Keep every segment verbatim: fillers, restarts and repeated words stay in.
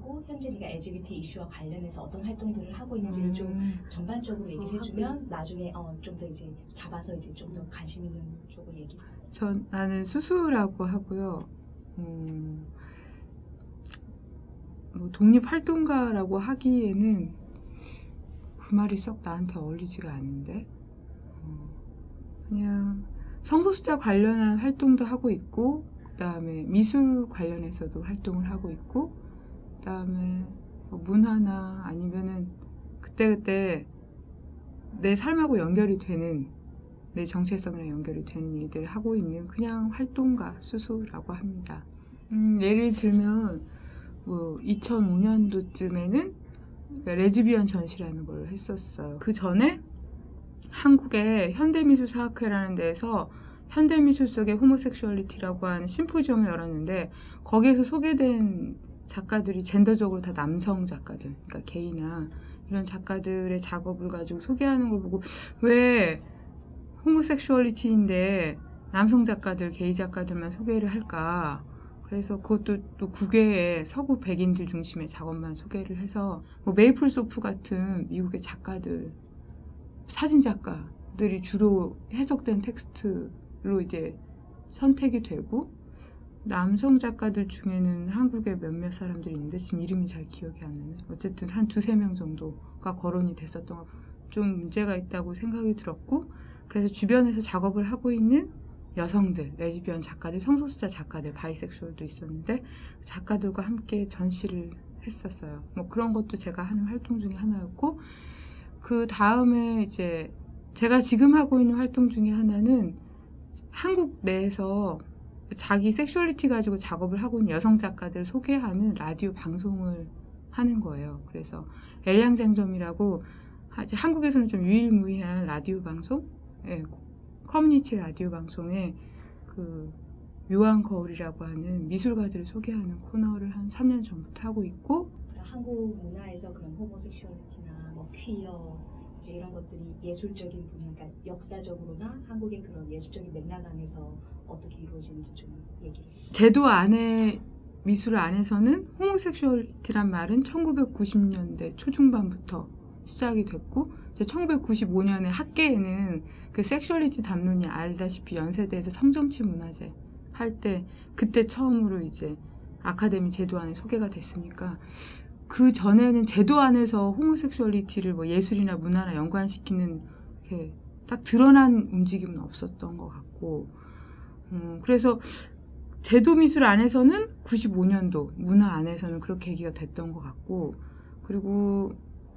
하고 현재 네가 엘지비티 이슈와 관련해서 어떤 활동들을 하고 있는지를 음. 좀 전반적으로 얘기를 어, 해주면 나중에 어, 좀 더 이제 잡아서 이제 좀 더 관심 있는 쪽으로 얘기. 전 나는 수수라고 하고요. 음, 뭐 독립활동가라고 하기에는 그 말이 썩 나한테 어울리지가 않는데 어, 그냥 성소수자 관련한 활동도 하고 있고 그 다음에 미술 관련해서도 활동을 하고 있고 그 다음에 뭐 문화나 아니면은 그때그때 내 삶하고 연결이 되는 내 정체성이랑 연결이 되는 일들을 하고 있는 그냥 활동가 수수라고 합니다. 음, 예를 들면 뭐 이천오 년도쯤에는 레즈비언 전시라는 걸 했었어요. 그 전에 한국의 현대미술사학회라는 데에서 현대미술 속의 호모섹슈얼리티라고 하는 심포지엄을 열었는데 거기에서 소개된 작가들이 젠더적으로 다 남성 작가들, 그러니까 게이나 이런 작가들의 작업을 가지고 소개하는 걸 보고 왜 호모섹슈얼리티인데 남성 작가들, 게이 작가들만 소개를 할까? 그래서 그것도 또 국외의 서구 백인들 중심의 작업만 소개를 해서 뭐 메이플 소프 같은 미국의 작가들, 사진 작가들이 주로 해석된 텍스트로 이제 선택이 되고 남성 작가들 중에는 한국에 몇몇 사람들이 있는데 지금 이름이 잘 기억이 안 나네. 어쨌든 한 두세 명 정도가 거론이 됐었던 거 좀 문제가 있다고 생각이 들었고 그래서 주변에서 작업을 하고 있는 여성들, 레즈비언 작가들, 성소수자 작가들, 바이섹슈얼도 있었는데 작가들과 함께 전시를 했었어요. 뭐 그런 것도 제가 하는 활동 중에 하나였고 그 다음에 이제 제가 지금 하고 있는 활동 중에 하나는 한국 내에서 자기 섹슈얼리티 가지고 작업을 하고 있는 여성 작가들을 소개하는 라디오 방송을 하는 거예요. 그래서 엘량장점이라고 한국에서는 좀 유일무이한 라디오 방송, 예, 커뮤니티 라디오 방송에 그 묘한 거울이라고 하는 미술가들을 소개하는 코너를 한 삼 년 전부터 하고 있고 한국 문화에서 그런 호모섹슈얼리티나 뭐 퀴어 이제 이런 것들이 예술적인 분야, 그러니까 역사적으로나 한국의 그런 예술적인 맥락 안에서 어떻게 이루어지는지 좀 얘기를. 제도 안에 미술 안에서는 호모섹슈얼리티란 말은 천구백구십 년대 초중반부터 시작이 됐고 천구백구십오 년에 학계에는 그 섹슈얼리티 담론이 알다시피 연세대에서 성정치 문화제 할 때 그때 처음으로 이제 아카데미 제도 안에 소개가 됐으니까 그 전에는 제도 안에서 호모섹슈얼리티를 뭐 예술이나 문화나 연관시키는 이렇게 딱 드러난 움직임은 없었던 것 같고 음, 그래서 제도 미술 안에서는 구십오 년도 문화 안에서는 그렇게 얘기가 됐던 것 같고 그리고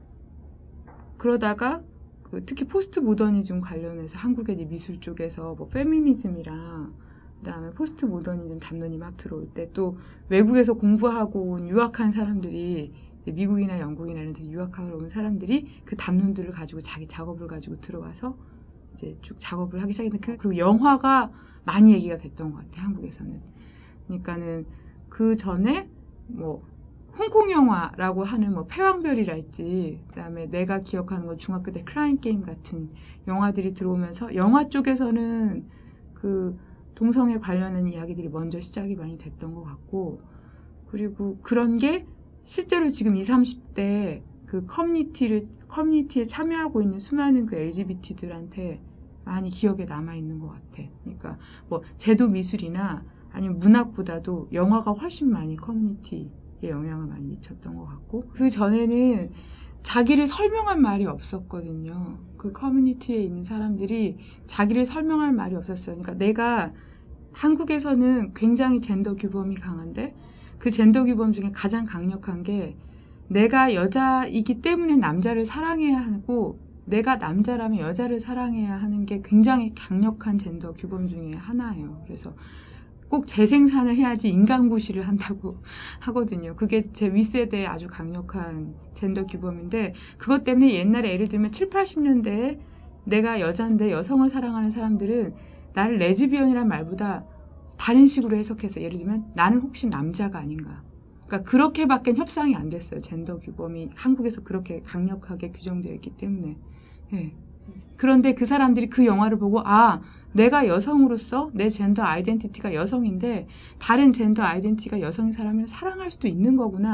그러다가 그 특히 포스트 모더니즘 관련해서 한국의 미술 쪽에서 뭐 페미니즘이랑 그다음에 포스트 모더니즘 담론이 막 들어올 때 또 외국에서 공부하고 온 유학한 사람들이 미국이나 영국이나 이런 데 유학하러 온 사람들이 그 담론들을 가지고 자기 작업을 가지고 들어와서 이제 쭉 작업을 하기 시작했는데 그, 그리고 영화가 많이 얘기가 됐던 것 같아요. 한국에서는. 그러니까는 그 전에 뭐 홍콩 영화라고 하는 뭐 패왕별이랄지 그다음에 내가 기억하는 건 중학교 때 크라잉 게임 같은 영화들이 들어오면서 영화 쪽에서는 그 동성애 관련한 이야기들이 먼저 시작이 많이 됐던 것 같고 그리고 그런 게 실제로 지금 이십, 삼십 대 그 커뮤니티를 커뮤니티에 참여하고 있는 수많은 그 엘지비티들한테 많이 기억에 남아 있는 것 같아. 그러니까 뭐 제도 미술이나 아니면 문학보다도 영화가 훨씬 많이 커뮤니티 영향을 많이 미쳤던 것 같고 그 전에는 자기를 설명한 말이 없었거든요. 그 커뮤니티에 있는 사람들이 자기를 설명할 말이 없었어요. 그러니까 내가 한국에서는 굉장히 젠더 규범이 강한데 그 젠더 규범 중에 가장 강력한 게 내가 여자이기 때문에 남자를 사랑해야 하고 내가 남자라면 여자를 사랑해야 하는 게 굉장히 강력한 젠더 규범 중에 하나예요. 그래서 꼭 재생산을 해야지 인간고시를 한다고 하거든요. 그게 제 윗세대의 아주 강력한 젠더 규범인데 그것 때문에 옛날에 예를 들면 칠십, 팔십 년대에 내가 여자인데 여성을 사랑하는 사람들은 나를 레즈비언이란 말보다 다른 식으로 해석해서 예를 들면 나는 혹시 남자가 아닌가. 그러니까 그렇게밖에 협상이 안 됐어요. 젠더 규범이 한국에서 그렇게 강력하게 규정되어 있기 때문에. 네. 그런데 그 사람들이 그 영화를 보고 아 내가 여성으로서 내 젠더 아이덴티티가 여성인데 다른 젠더 아이덴티티가 여성인 사람을 사랑할 수도 있는 거구나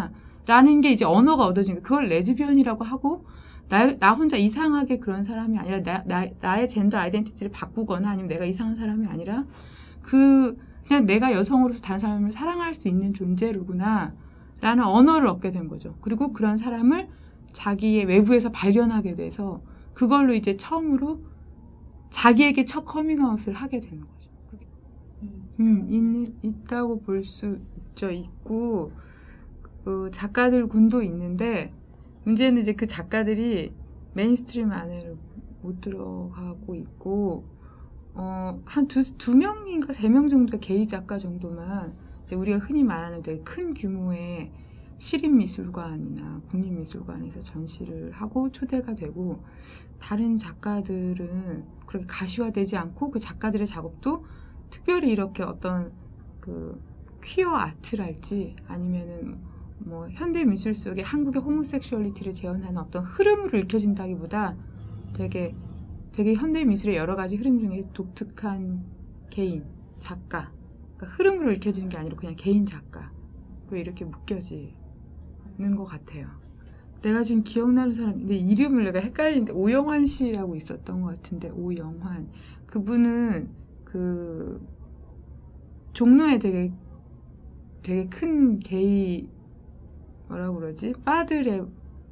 라는 게 이제 언어가 얻어진 거. 그걸 레즈비언이라고 하고 나, 나 혼자 이상하게 그런 사람이 아니라 나, 나, 나의 젠더 아이덴티티를 바꾸거나 아니면 내가 이상한 사람이 아니라 그 그냥 내가 여성으로서 다른 사람을 사랑할 수 있는 존재로구나 라는 언어를 얻게 된 거죠. 그리고 그런 사람을 자기의 외부에서 발견하게 돼서 그걸로 이제 처음으로 자기에게 첫 커밍아웃을 하게 되는 거죠. 그게. 음, 있, 있다고 볼 수 있죠. 있고 그 작가들 군도 있는데 문제는 이제 그 작가들이 메인스트림 안에 못 들어가고 있고 어, 한 두, 두 명인가 세 명 정도의 게이 작가 정도만 이제 우리가 흔히 말하는 되게 큰 규모의 시립미술관이나 국립미술관에서 전시를 하고 초대가 되고 다른 작가들은 그렇게 가시화되지 않고 그 작가들의 작업도 특별히 이렇게 어떤 그 퀴어 아트랄지 아니면은 뭐 현대 미술 속에 한국의 호모섹슈얼리티를 재현하는 어떤 흐름으로 읽혀진다기보다 되게 되게 현대 미술의 여러 가지 흐름 중에 독특한 개인 작가 그러니까 흐름으로 읽혀지는 게 아니라 그냥 개인 작가로 이렇게 묶여지는 것 같아요. 내가 지금 기억나는 사람 근데 이름을 내가 헷갈리는데 오영환 씨라고 있었던 것 같은데 오영환 그분은 그 종로에 되게 되게 큰 게이 뭐라고 그러지? 바들의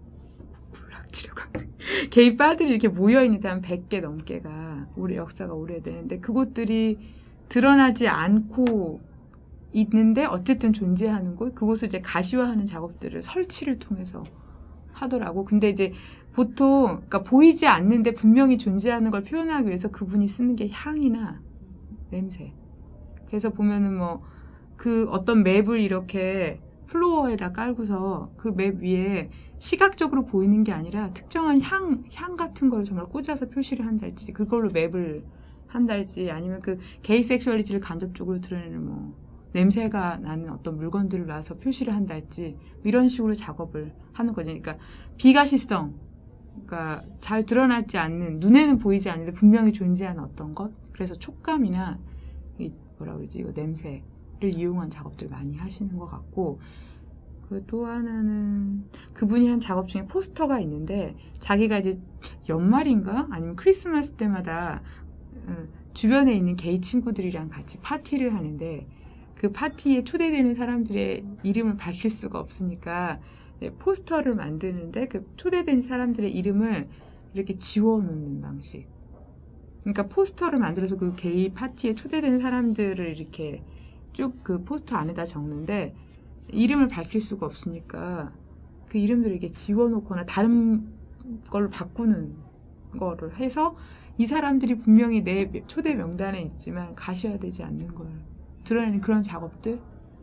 굴락지라고 하면 게이 바들이 이렇게 모여있는데 한 백 개 넘게가 우리 역사가 오래되는데 그곳들이 드러나지 않고 있는데 어쨌든 존재하는 곳 그곳을 이제 가시화하는 작업들을 설치를 통해서 하더라고. 근데 이제 보통 그러니까 보이지 않는데 분명히 존재하는 걸 표현하기 위해서 그분이 쓰는 게 향이나 냄새. 그래서 보면은 뭐 그 어떤 맵을 이렇게 플로어에다 깔고서 그 맵 위에 시각적으로 보이는 게 아니라 특정한 향, 향 같은 걸 정말 꽂아서 표시를 한달지 그걸로 맵을 한달지 아니면 그 게이 섹슈얼리티를 간접적으로 드러내는 뭐 냄새가 나는 어떤 물건들을 놔서 표시를 한달지 이런 식으로 작업을 하는 거죠. 그러니까 비가시성 그러니까 잘 드러나지 않는 눈에는 보이지 않는데 분명히 존재하는 어떤 것 그래서 촉감이나 이 뭐라 그러지 이거 냄새 를 이용한 작업들 많이 하시는 것 같고 그 또 하나는 그분이 한 작업 중에 포스터가 있는데 자기가 이제 연말인가 아니면 크리스마스 때마다 어, 주변에 있는 게이 친구들이랑 같이 파티를 하는데 그 파티에 초대되는 사람들의 이름을 밝힐 수가 없으니까 포스터를 만드는데 그 초대된 사람들의 이름을 이렇게 지워놓는 방식 그러니까 포스터를 만들어서 그 게이 파티에 초대된 사람들을 이렇게 쭉 그 포스터 안에다 적는데 이름을 밝힐 수가 없으니까 그 이름들을 이렇게 지워놓거나 다른 걸로 바꾸는 거를 해서 이 사람들이 분명히 내 초대 명단에 있지만 가셔야되지 않는 걸 드러내는 그런 작업들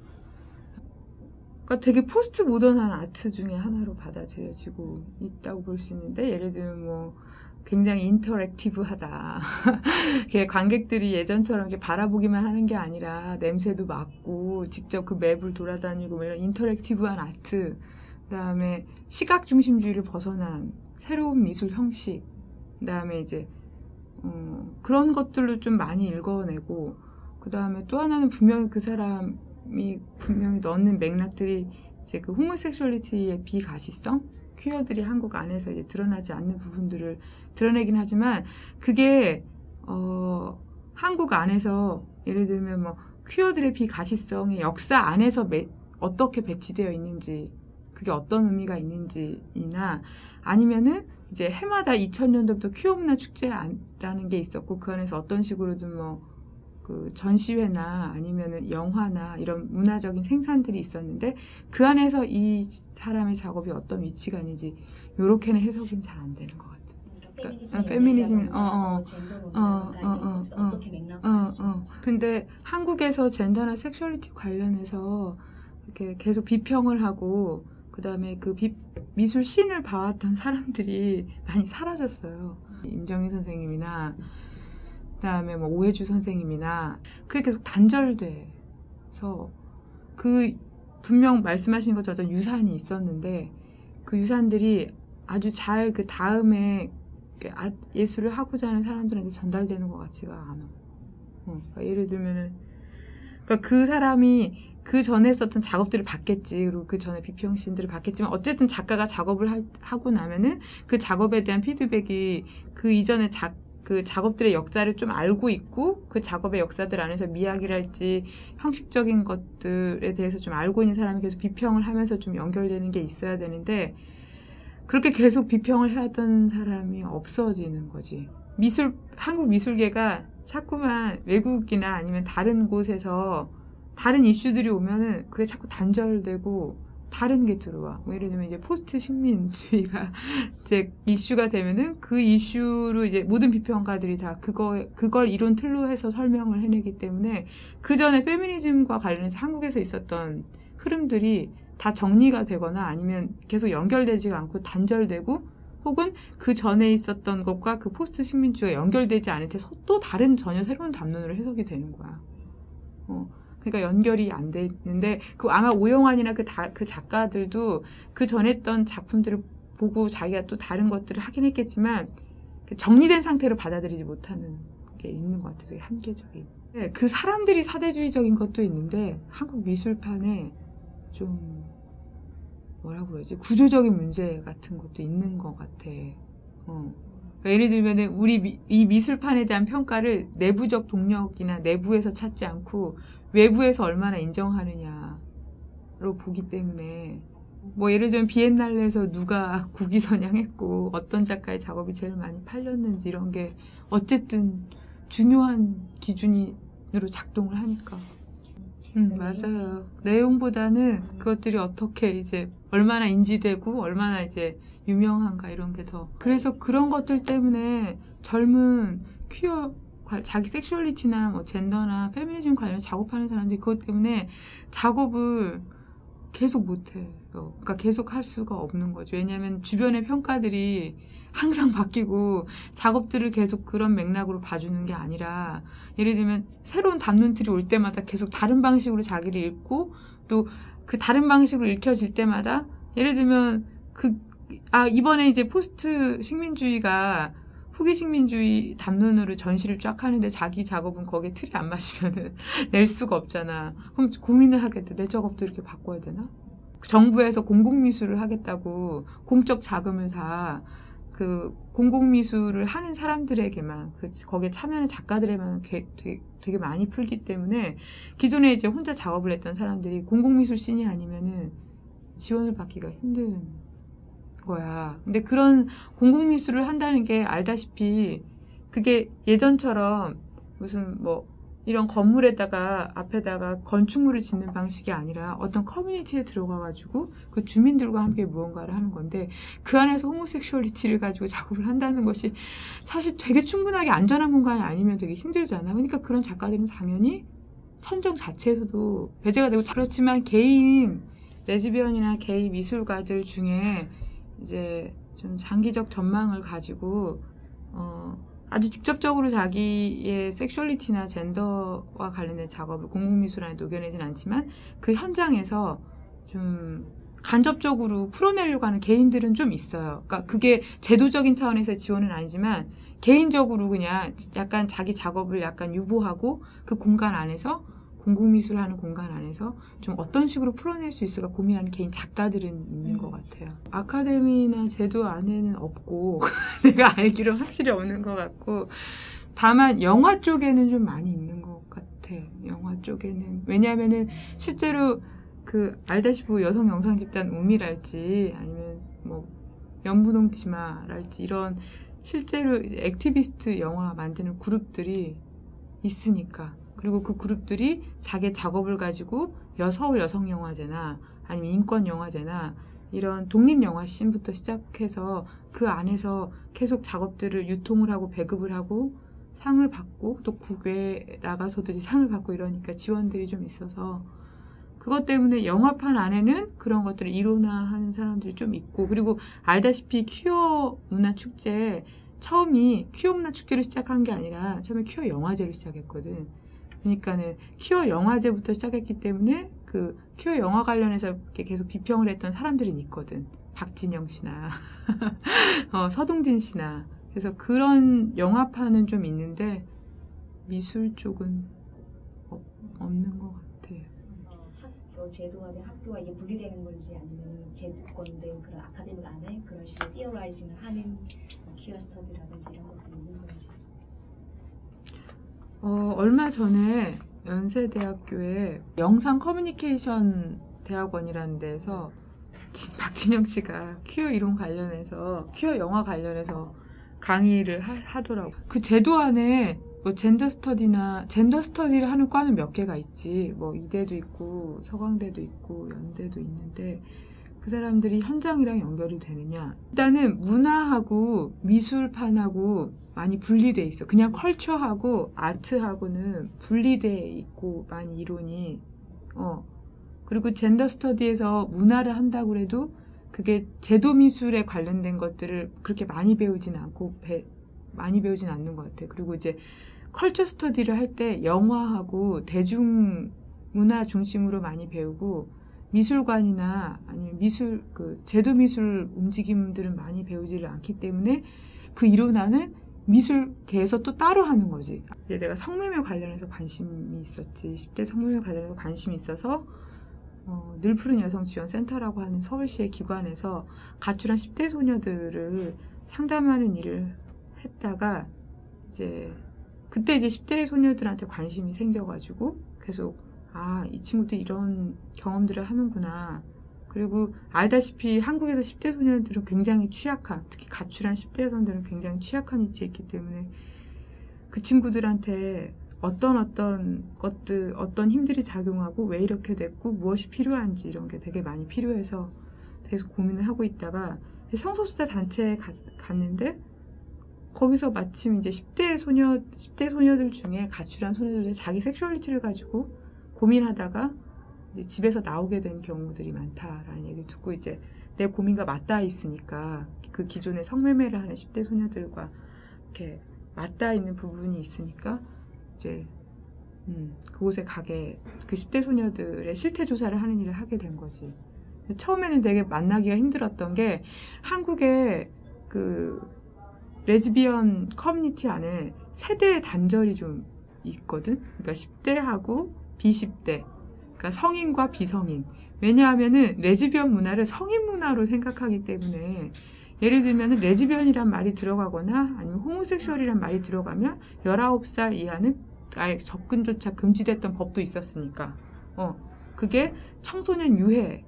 그러니까 되게 포스트 모던한 아트 중에 하나로 받아들여지고 있다고 볼 수 있는데 예를 들면 뭐 굉장히 인터랙티브하다. 관객들이 예전처럼 이렇게 바라보기만 하는 게 아니라 냄새도 맡고 직접 그 맵을 돌아다니고 뭐 이런 인터랙티브한 아트 그다음에 시각 중심주의를 벗어난 새로운 미술 형식 그다음에 이제 어, 그런 것들로 좀 많이 읽어내고 그다음에 또 하나는 분명히 그 사람이 분명히 넣는 맥락들이 이제 그 호모섹슈얼리티의 비가시성 퀴어들이 한국 안에서 이제 드러나지 않는 부분들을 드러내긴 하지만 그게 어, 한국 안에서 예를 들면 뭐 퀴어들의 비가시성의 역사 안에서 매, 어떻게 배치되어 있는지 그게 어떤 의미가 있는지나 아니면은 이제 해마다 이천 년도부터 퀴어 문화 축제라는 게 있었고 그 안에서 어떤 식으로든 뭐 그 전시회나 아니면은 영화나 이런 문화적인 생산들이 있었는데 그 안에서 이 사람의 작업이 어떤 위치가 있는지 요렇게는 해석이 잘 안 되는 것 같아요. 그러니까 페미니즘, 어, 어, 젠더 어, 문화가 어, 이런 것을 어, 어떻게 맥락을 어, 할 수 어. 있는지. 근데 한국에서 젠더나 섹슈얼리티 관련해서 이렇게 계속 비평을 하고 그다음에 그 비, 미술 씬을 봐왔던 사람들이 많이 사라졌어요. 임정희 선생님이나 그다음에 뭐 오해주 선생님이나 그게 계속 단절돼서 그 분명 말씀하신 것처럼 어떤 유산이 있었는데 그 유산들이 아주 잘 그 다음에 예술을 하고자 하는 사람들한테 전달되는 것 같지가 않아. 어, 그러니까 예를 들면은 그러니까 그 사람이 그 전에 썼던 작업들을 봤겠지. 그리고 그 전에 비평신들을 봤겠지만 어쨌든 작가가 작업을 하, 하고 나면은 그 작업에 대한 피드백이 그 이전에 작, 그 작업들의 역사를 좀 알고 있고 그 작업의 역사들 안에서 미학이랄지 형식적인 것들에 대해서 좀 알고 있는 사람이 계속 비평을 하면서 좀 연결되는 게 있어야 되는데 그렇게 계속 비평을 해왔던 사람이 없어지는 거지. 미술, 한국 미술계가 자꾸만 외국이나 아니면 다른 곳에서 다른 이슈들이 오면은 그게 자꾸 단절되고 다른 게 들어와. 뭐 예를 들면 이제 포스트 식민주의가 이제 이슈가 되면은 그 이슈로 이제 모든 비평가들이 다 그거, 그걸 이론 틀로 해서 설명을 해내기 때문에 그 전에 페미니즘과 관련해서 한국에서 있었던 흐름들이 다 정리가 되거나 아니면 계속 연결되지가 않고 단절되고 혹은 그 전에 있었던 것과 그 포스트 식민주의가 연결되지 않을 때 또 다른 전혀 새로운 담론으로 해석이 되는 거야. 어. 그러니까 연결이 안 돼 있는데 그 아마 오영환이나 그, 다, 그 작가들도 그 전에 했던 작품들을 보고 자기가 또 다른 것들을 하긴 했겠지만 정리된 상태로 받아들이지 못하는 게 있는 것 같아요. 되게 한계적인. 네, 그 사람들이 사대주의적인 것도 있는데 한국 미술판에 좀 뭐라고 그러지? 구조적인 문제 같은 것도 있는 것 같아. 어. 그러니까 예를 들면 우리 미, 이 미술판에 대한 평가를 내부적 동력이나 내부에서 찾지 않고 외부에서 얼마나 인정하느냐로 보기 때문에 뭐 예를 들면 비엔날레에서 누가 국위선양했고 어떤 작가의 작업이 제일 많이 팔렸는지 이런 게 어쨌든 중요한 기준으로 작동을 하니까. 음, 맞아요. 내용보다는 그것들이 어떻게 이제 얼마나 인지되고 얼마나 이제 유명한가 이런 게 더. 그래서 그런 것들 때문에 젊은 퀴어 자기 섹슈얼리티나 뭐 젠더나 페미니즘 관련 작업하는 사람들이 그것 때문에 작업을 계속 못해요. 그러니까 계속 할 수가 없는 거죠. 왜냐하면 주변의 평가들이 항상 바뀌고 작업들을 계속 그런 맥락으로 봐주는 게 아니라 예를 들면 새로운 담론들이 올 때마다 계속 다른 방식으로 자기를 읽고 또 그 다른 방식으로 읽혀질 때마다 예를 들면 그 아 이번에 이제 포스트 식민주의가 후기 식민주의 담론으로 전시를 쫙 하는데 자기 작업은 거기에 틀이 안 맞으면은 낼 수가 없잖아. 그럼 고민을 하겠대. 내 작업도 이렇게 바꿔야 되나? 정부에서 공공미술을 하겠다고 공적 자금을 다 그 공공미술을 하는 사람들에게만 그 거기에 참여하는 작가들에만 되게, 되게 많이 풀기 때문에 기존에 이제 혼자 작업을 했던 사람들이 공공미술 씬이 아니면은 지원을 받기가 힘든 거야. 근데 그런 공공미술을 한다는 게 알다시피 그게 예전처럼 무슨 뭐 이런 건물에다가 앞에다가 건축물을 짓는 방식이 아니라 어떤 커뮤니티에 들어가가지고 그 주민들과 함께 무언가를 하는 건데 그 안에서 호모섹슈얼리티를 가지고 작업을 한다는 것이 사실 되게 충분하게 안전한 공간이 아니면 되게 힘들잖아. 그러니까 그런 작가들은 당연히 천정 자체에서도 배제가 되고 그렇지만 개인 레즈비언이나 게이 미술가들 중에 이제 좀 장기적 전망을 가지고 어 아주 직접적으로 자기의 섹슈얼리티나 젠더와 관련된 작업을 공공미술 안에 녹여내진 않지만 그 현장에서 좀 간접적으로 풀어내려고 하는 개인들은 좀 있어요. 그러니까 그게 제도적인 차원에서의 지원은 아니지만 개인적으로 그냥 약간 자기 작업을 약간 유보하고 그 공간 안에서 공공미술하는 공간 안에서 좀 어떤 식으로 풀어낼 수 있을까 고민하는 개인 작가들은 있는 것 같아요. 아카데미나 제도 안에는 없고 내가 알기로 확실히 없는 것 같고 다만 영화 쪽에는 좀 많이 있는 것 같아. 영화 쪽에는. 왜냐하면은 실제로 그 알다시피 여성 영상 집단 우미랄지 아니면 뭐 연분홍 치마랄지 이런 실제로 액티비스트 영화 만드는 그룹들이 있으니까 그리고 그 그룹들이 자기 작업을 가지고 여 서울 여성영화제나 아니면 인권영화제나 이런 독립영화 씬부터 시작해서 그 안에서 계속 작업들을 유통을 하고 배급을 하고 상을 받고 또 국외에 나가서도 상을 받고 이러니까 지원들이 좀 있어서 그것 때문에 영화판 안에는 그런 것들을 이론화하는 사람들이 좀 있고 그리고 알다시피 퀴어 문화축제 처음이 퀴어 문화축제를 시작한 게 아니라 처음에 퀴어 영화제를 시작했거든. 그러니까는 퀴어 영화제부터 시작했기 때문에 그 퀴어 영화 관련해서 이렇게 계속 비평을 했던 사람들은 있거든. 박진영 씨나 어, 서동진 씨나 그래서 그런 영화판은 좀 있는데 미술 쪽은 없, 없는 것 같아. 학교, 제도화된 학교와 이게 분리되는 건지 아니면 제도권된 그런 아카데믹 안에 그런 식의 티어라이징을 하는 뭐 퀴어 스터디라든지 이런 것들이 있는 건지. 어, 얼마 전에 연세대학교에 영상 커뮤니케이션 대학원이라는 데서 지- 박진영 씨가 퀴어 이론 관련해서 퀴어 영화 관련해서 강의를 하, 하더라고. 그 제도 안에 뭐 젠더 스터디나 젠더 스터디를 하는 과는 몇 개가 있지. 뭐 이대도 있고 서강대도 있고 연대도 있는데 그 사람들이 현장이랑 연결이 되느냐? 일단은 문화하고 미술판하고 많이 분리돼 있어. 그냥 컬처하고 아트하고는 분리돼 있고 많이 이론이. 어. 그리고 젠더 스터디에서 문화를 한다고 해도 그게 제도 미술에 관련된 것들을 그렇게 많이 배우진 않고 배, 많이 배우진 않는 것 같아. 그리고 이제 컬처 스터디를 할 때 영화하고 대중문화 중심으로 많이 배우고 미술관이나 아니면 미술 그 제도 미술 움직임들은 많이 배우지를 않기 때문에 그 이론화는 미술계에서 또 따로 하는 거지. 이제 내가 성매매 관련해서 관심이 있었지. 십 대 성매매 관련해서 관심이 있어서 어, 늘 푸른 여성 지원 센터라고 하는 서울시의 기관에서 가출한 십 대 소녀들을 상담하는 일을 했다가 이제 그때 이제 십 대 소녀들한테 관심이 생겨가지고 계속 아, 이 친구들 이런 경험들을 하는구나. 그리고 알다시피 한국에서 십 대 소녀들은 굉장히 취약한, 특히 가출한 십 대 여성들은 굉장히 취약한 위치에 있기 때문에 그 친구들한테 어떤 어떤 것들, 어떤 힘들이 작용하고 왜 이렇게 됐고 무엇이 필요한지 이런 게 되게 많이 필요해서 계속 고민을 하고 있다가 성소수자 단체에 가, 갔는데 거기서 마침 이제 십 대 소녀, 십 대 소녀들 중에 가출한 소녀들이 자기 섹슈얼리티를 가지고 고민하다가 이제 집에서 나오게 된 경우들이 많다라는 얘기를 듣고 이제 내 고민과 맞닿아 있으니까 그 기존의 성매매를 하는 십 대 소녀들과 이렇게 맞닿아 있는 부분이 있으니까 이제 음, 그곳에 가게 그 십 대 소녀들의 실태 조사를 하는 일을 하게 된 거지. 처음에는 되게 만나기가 힘들었던 게 한국의 그 레즈비언 커뮤니티 안에 세대 단절이 좀 있거든. 그러니까 십 대하고 비십 대, 그러니까 성인과 비성인. 왜냐하면은 레즈비언 문화를 성인 문화로 생각하기 때문에 예를 들면 레즈비언이란 말이 들어가거나 아니면 호모섹슈얼이란 말이 들어가면 열아홉 살 이하는 아예 접근조차 금지됐던 법도 있었으니까. 어, 그게 청소년 유해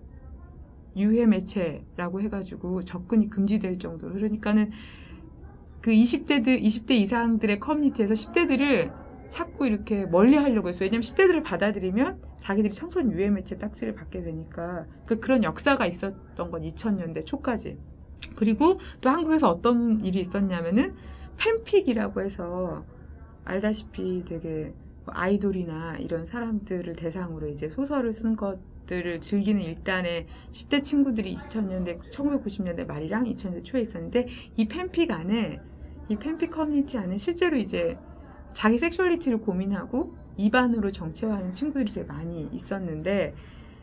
유해 매체라고 해가지고 접근이 금지될 정도로. 그러니까는 그 이십 대들, 이십 대 이상들의 커뮤니티에서 십 대들을 자꾸 이렇게 멀리 하려고 했어요. 왜냐면 십 대들을 받아들이면 자기들이 청소년 유해 매체 딱지를 받게 되니까. 그, 그런 역사가 있었던 건 이천 년대 초까지. 그리고 또 한국에서 어떤 일이 있었냐면은 팬픽이라고 해서 알다시피 되게 아이돌이나 이런 사람들을 대상으로 이제 소설을 쓰는 것들을 즐기는 일단의 십 대 친구들이 이천 년대, 천구백구십 년대 말이랑 이천 년대 초에 있었는데 이 팬픽 안에, 이 팬픽 커뮤니티 안에 실제로 이제 자기 섹슈얼리티를 고민하고 입안으로 정체화하는 친구들이 되게 많이 있었는데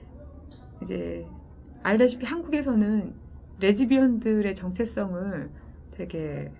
이제 알다시피 한국에서는 레즈비언들의 정체성을 되게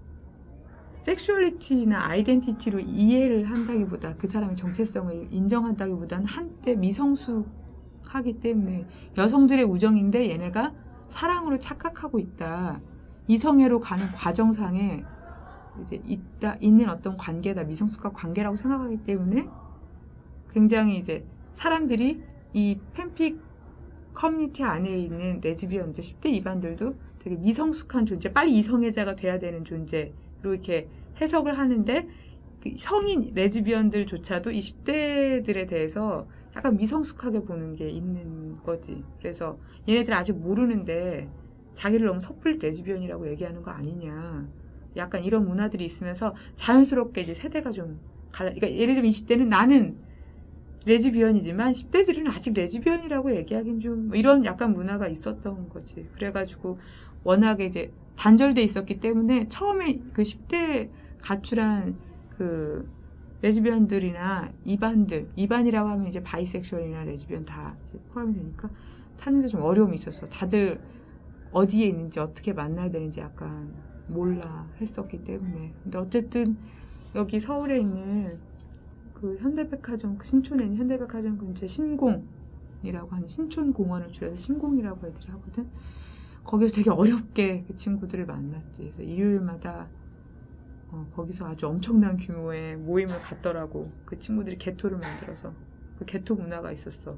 섹슈얼리티나 아이덴티티로 이해를 한다기보다 그 사람의 정체성을 인정한다기보다는 한때 미성숙하기 때문에 여성들의 우정인데 얘네가 사랑으로 착각하고 있다. 이성애로 가는 과정상에 이제 있다, 있는 어떤 관계다. 미성숙한 관계라고 생각하기 때문에 굉장히 이제 사람들이 이 팬픽 커뮤니티 안에 있는 레즈비언들, 십 대 이반들도 되게 미성숙한 존재, 빨리 이성애자가 돼야 되는 존재로 이렇게 해석을 하는데 성인 레즈비언들조차도 이 십 대들에 대해서 약간 미성숙하게 보는 게 있는 거지. 그래서 얘네들 아직 모르는데 자기를 너무 섣불리 레즈비언이라고 얘기하는 거 아니냐. 약간 이런 문화들이 있으면서 자연스럽게 이제 세대가 좀 갈라. 그러니까 예를 들면 이십 대는 나는 레즈비언이지만 십 대들은 아직 레즈비언이라고 얘기하긴 좀 이런 약간 문화가 있었던 거지. 그래가지고 워낙에 이제 단절돼 있었기 때문에 처음에 그 십 대 가출한 그 레즈비언들이나 이반들, 이반이라고 하면 이제 바이섹슈얼이나 레즈비언 다 포함이 되니까 찾는데 좀 어려움이 있었어. 다들 어디에 있는지 어떻게 만나야 되는지 약간 몰라 했었기 때문에. 근데 어쨌든 여기 서울에 있는 그 현대백화점, 그 신촌에 있는 현대백화점 근처 신공 신공이라고 하는 신촌 공원을 줄여서 신공이라고 애들이 하거든. 거기서 되게 어렵게 그 친구들을 만났지. 그래서 일요일마다 어, 거기서 아주 엄청난 규모의 모임을 갖더라고. 그 친구들이 개토를 만들어서. 그 개토 문화가 있었어.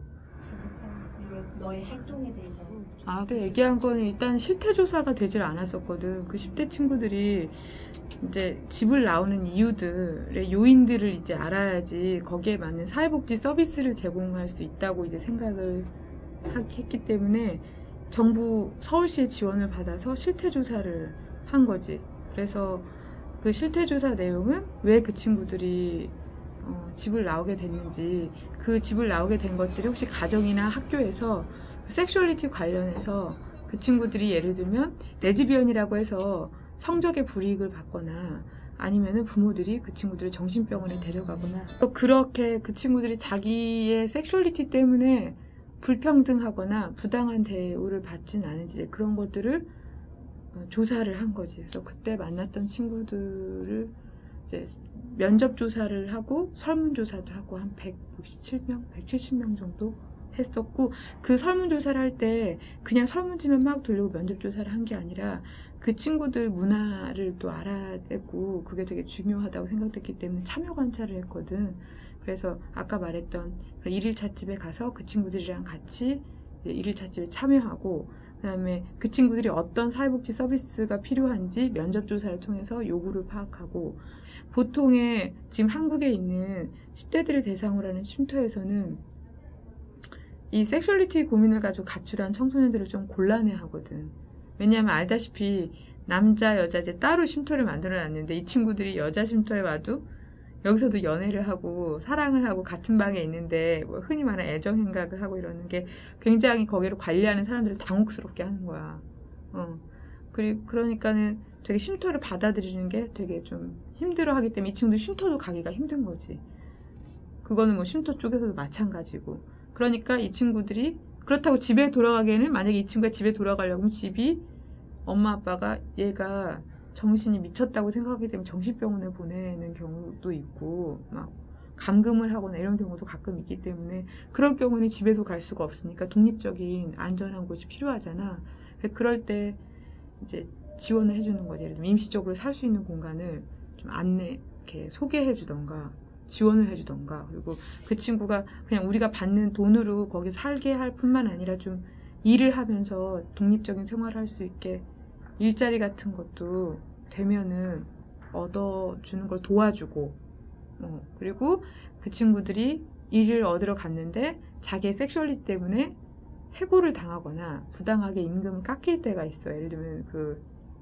너의 행동에 대해서 아, 근데 얘기한 건 일단 실태조사가 되질 않았었거든. 그 십 대 친구들이 이제 집을 나오는 이유들의 요인들을 이제 알아야지 거기에 맞는 사회복지 서비스를 제공할 수 있다고 이제 생각을 하- 했기 때문에 정부 서울시의 지원을 받아서 실태조사를 한 거지. 그래서 그 실태조사 내용은 왜 그 친구들이 어, 집을 나오게 됐는지, 그 집을 나오게 된 것들이 혹시 가정이나 학교에서 섹슈얼리티 관련해서 그 친구들이 예를 들면 레즈비언이라고 해서 성적의 불이익을 받거나 아니면은 부모들이 그 친구들을 정신병원에 데려가거나 또 그렇게 그 친구들이 자기의 섹슈얼리티 때문에 불평등하거나 부당한 대우를 받진 않은지 그런 것들을 조사를 한 거지. 그래서 그때 만났던 친구들을 이제 면접 조사를 하고 설문조사도 하고 한 백육십칠 명, 백칠십 명 정도 했었고, 그 설문조사를 할 때 그냥 설문지만 막 돌리고 면접조사를 한 게 아니라 그 친구들 문화를 또 알아내고 그게 되게 중요하다고 생각됐기 때문에 참여 관찰을 했거든. 그래서 아까 말했던 일일 찻집에 가서 그 친구들이랑 같이 일일 찻집에 참여하고, 그 다음에 그 친구들이 어떤 사회복지 서비스가 필요한지 면접조사를 통해서 요구를 파악하고, 보통의 지금 한국에 있는 십 대들을 대상으로 하는 쉼터에서는 이 섹슈얼리티 고민을 가지고 가출한 청소년들을 좀 곤란해 하거든. 왜냐하면 알다시피 남자, 여자 이제 따로 쉼터를 만들어 놨는데 이 친구들이 여자 쉼터에 와도 여기서도 연애를 하고 사랑을 하고 같은 방에 있는데 뭐 흔히 말하는 애정 행각을 하고 이러는 게 굉장히 거기를 관리하는 사람들을 당혹스럽게 하는 거야. 어. 그리고 그러니까는 되게 쉼터를 받아들이는 게 되게 좀 힘들어 하기 때문에 이 친구들 쉼터도 가기가 힘든 거지. 그거는 뭐 쉼터 쪽에서도 마찬가지고. 그러니까 이 친구들이 그렇다고 집에 돌아가기에는, 만약에 이 친구가 집에 돌아가려면 집이 엄마 아빠가 얘가 정신이 미쳤다고 생각하기 때문에 정신병원에 보내는 경우도 있고 막 감금을 하거나 이런 경우도 가끔 있기 때문에 그럴 경우는 집에도 갈 수가 없으니까 독립적인 안전한 곳이 필요하잖아. 그럴 때 이제 지원을 해주는 거지. 예를 들면 임시적으로 살 수 있는 공간을 좀 안내, 이렇게 소개해 주던가 지원을 해주던가. 그리고 그 친구가 그냥 우리가 받는 돈으로 거기 살게 할 뿐만 아니라 좀 일을 하면서 독립적인 생활을 할 수 있게 일자리 같은 것도 되면은 얻어주는 걸 도와주고, 어, 그리고 그 친구들이 일을 얻으러 갔는데 자기의 섹슈얼리티 때문에 해고를 당하거나 부당하게 임금을 깎일 때가 있어. 예를 들면 그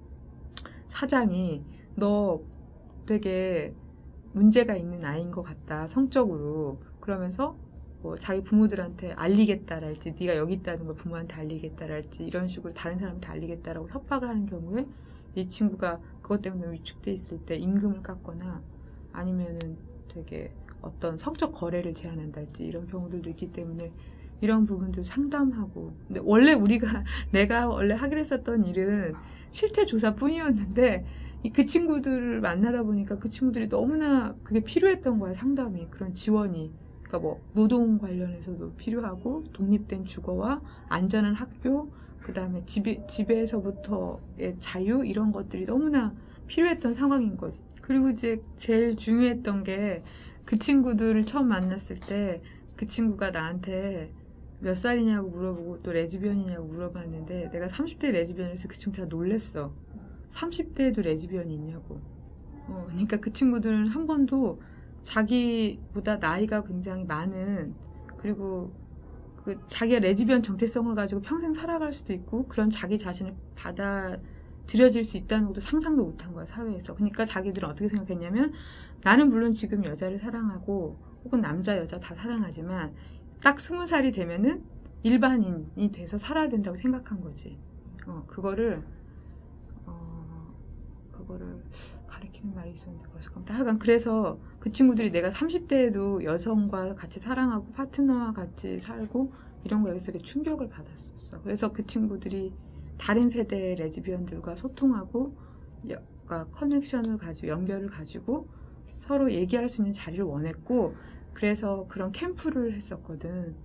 사장이 너 되게 문제가 있는 아이인 것 같다, 성적으로. 그러면서 뭐 자기 부모들한테 알리겠다랄지, 네가 여기 있다는 걸 부모한테 알리겠다랄지, 이런 식으로 다른 사람한테 알리겠다라고 협박을 하는 경우에 이 친구가 그것 때문에 위축돼 있을 때 임금을 깎거나 아니면은 되게 어떤 성적 거래를 제한한달지 이런 경우들도 있기 때문에 이런 부분들 상담하고. 근데 원래 우리가 내가 원래 하기로 했었던 일은 실태 조사뿐이었는데 그 친구들을 만나다 보니까 그 친구들이 너무나 그게 필요했던 거야. 상담이, 그런 지원이. 그러니까 뭐 노동 관련해서도 필요하고 독립된 주거와 안전한 학교, 그 다음에 집에, 집에서부터의 자유, 이런 것들이 너무나 필요했던 상황인 거지. 그리고 이제 제일 중요했던 게 그 친구들을 처음 만났을 때 그 친구가 나한테 몇 살이냐고 물어보고 또 레즈비언이냐고 물어봤는데 내가 삼십 대 레즈비언이라서 그 친구 진짜 놀랬어. 삼십 대에도 레즈비언이 있냐고. 어, 그러니까 그 친구들은 한 번도 자기보다 나이가 굉장히 많은, 그리고 그 자기가 레즈비언 정체성을 가지고 평생 살아갈 수도 있고 그런 자기 자신을 받아들여질 수 있다는 것도 상상도 못한 거야, 사회에서. 그러니까 자기들은 어떻게 생각했냐면, 나는 물론 지금 여자를 사랑하고 혹은 남자 여자 다 사랑하지만 딱 스무 살이 되면은 일반인이 돼서 살아야 된다고 생각한 거지. 어, 그거를 어, 그거를 가리키는 말이 있었는데 벌써 깜짝. 하여간 그래서 그 친구들이 내가 삼십 대에도 여성과 같이 사랑하고 파트너와 같이 살고 이런 거에 되게 충격을 받았었어. 그래서 그 친구들이 다른 세대의 레즈비언들과 소통하고 그러니까 커넥션을 가지고, 연결을 가지고 서로 얘기할 수 있는 자리를 원했고, 그래서 그런 캠프를 했었거든.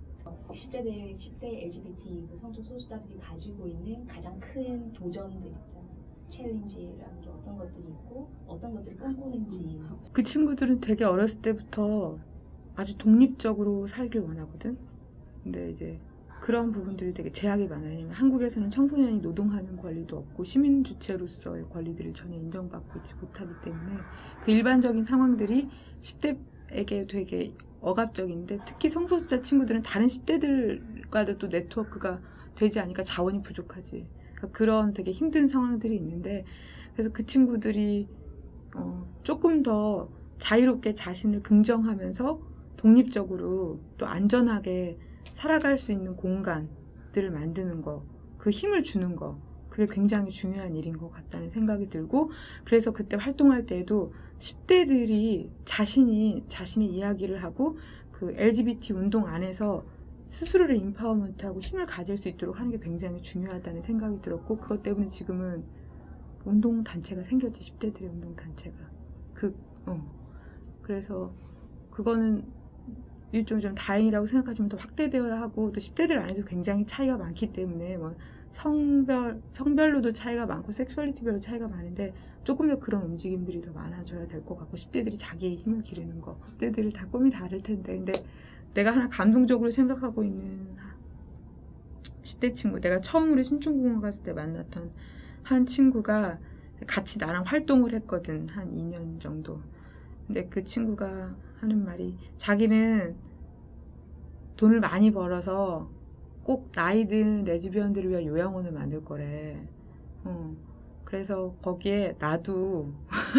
십 대들, 십 대 엘지비티 그 성적 소수자들이 가지고 있는 가장 큰 도전들 있잖아요. 챌린지라는 게 어떤 것들이 있고 어떤 것들을 꿈꾸는지. 그 친구들은 되게 어렸을 때부터 아주 독립적으로 살길 원하거든. 근데 이제 그런 부분들이 되게 제약이 많아요. 왜냐면 한국에서는 청소년이 노동하는 권리도 없고 시민 주체로서의 권리들을 전혀 인정받고 있지 못하기 때문에 그 일반적인 상황들이 십 대에게 되게 억압적인데, 특히 성소수자 친구들은 다른 십 대들과도 또 네트워크가 되지 않으니까 자원이 부족하지. 그러니까 그런 되게 힘든 상황들이 있는데, 그래서 그 친구들이 어, 조금 더 자유롭게 자신을 긍정하면서 독립적으로 또 안전하게 살아갈 수 있는 공간들을 만드는 거, 그 힘을 주는 거, 그게 굉장히 중요한 일인 것 같다는 생각이 들고, 그래서 그때 활동할 때에도 십 대들이 자신이 자신의 이야기를 하고 그 엘지비티 운동 안에서 스스로를 인파워먼트하고 힘을 가질 수 있도록 하는 게 굉장히 중요하다는 생각이 들었고, 그것 때문에 지금은 운동 단체가 생겼지. 십 대들의 운동 단체가. 그, 어. 그래서 그거는 일종의 좀 다행이라고 생각하지만 더 확대되어야 하고, 또 십 대들 안에서 굉장히 차이가 많기 때문에 뭐 성별, 성별로도 차이가 많고 섹슈얼리티별로 차이가 많은데 조금 더 그런 움직임들이 더 많아져야 될 것 같고, 십 대들이 자기의 힘을 기르는 거. 십 대들이 다 꿈이 다를 텐데, 근데 내가 하나 감동적으로 생각하고 있는 십 대 친구, 내가 처음으로 신촌공원 갔을 때 만났던 한 친구가 같이 나랑 활동을 했거든. 한 이 년 정도. 근데 그 친구가 하는 말이, 자기는 돈을 많이 벌어서 꼭 나이든 레즈비언들을 위한 요양원을 만들 거래. 어. 그래서 거기에 나도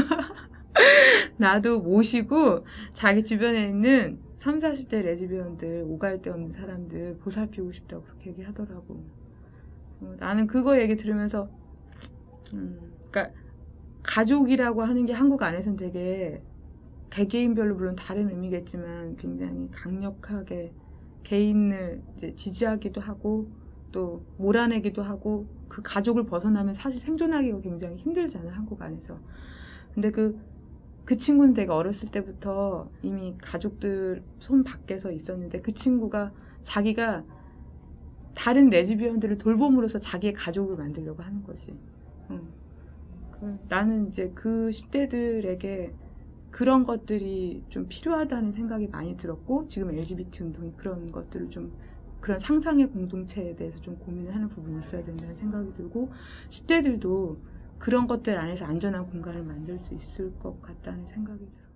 나도 모시고 자기 주변에 있는 삼십, 사십 대 레즈비언들, 오갈 데 없는 사람들 보살피고 싶다고 그렇게 얘기하더라고. 어, 나는 그거 얘기 들으면서 음, 그러니까 가족이라고 하는 게 한국 안에서는 되게 개개인별로 물론 다른 의미겠지만 굉장히 강력하게 개인을 이제 지지하기도 하고 또 몰아내기도 하고, 그 가족을 벗어나면 사실 생존하기가 굉장히 힘들잖아요, 한국 안에서. 근데 그, 그 친구는 되게 어렸을 때부터 이미 가족들 손 밖에서 있었는데, 그 친구가 자기가 다른 레즈비언들을 돌봄으로써 자기의 가족을 만들려고 하는 거지. 응. 그, 나는 이제 그 십 대들에게 그런 것들이 좀 필요하다는 생각이 많이 들었고, 지금 엘지비티 운동이 그런 것들을 좀, 그런 상상의 공동체에 대해서 좀 고민을 하는 부분이 있어야 된다는 생각이 들고, 십 대들도 그런 것들 안에서 안전한 공간을 만들 수 있을 것 같다는 생각이 들어요.